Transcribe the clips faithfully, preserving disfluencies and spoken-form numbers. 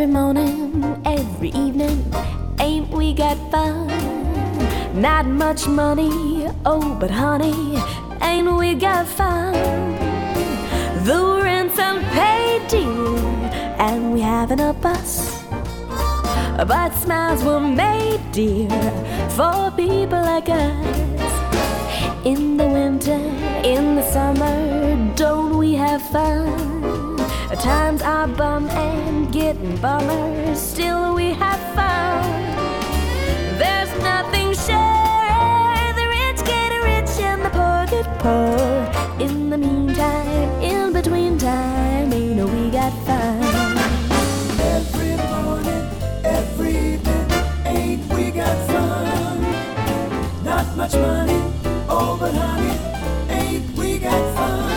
Every morning, every evening, ain't we got fun? Not much money, oh, but honey, ain't we got fun? The rent's unpaid, dear, and we haven't a bus, but smiles were made, dear, for people like us. In the winter, in the summer, don't we have fun? Times are bum and getting bummer, still we have fun. There's nothing sure, the rich get rich and the poor get poor. In the meantime, in between time, you know we got fun. Every morning, every evening, ain't we got fun? Not much money, oh but honey, ain't we got fun?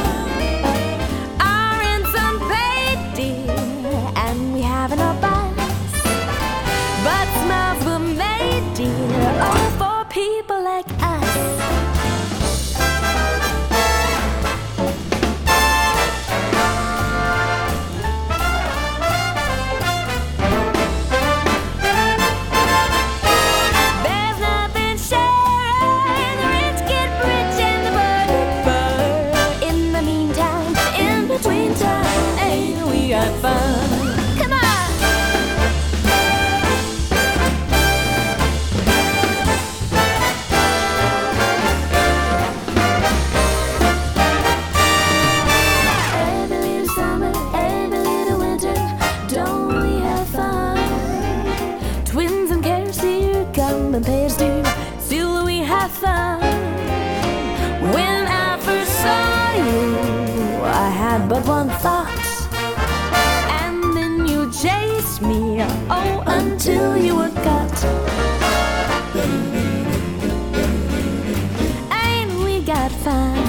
But smiles were made, dear, all for people like us. There's nothing sure, the rich get rich and the poor get poor. In the meantime, in between time, ain't we got fun? Twins and cares here, come and pairs do, still we have fun. When I first saw you, I had but one thought, and then you chased me, oh, until you were caught. Ain't we got fun?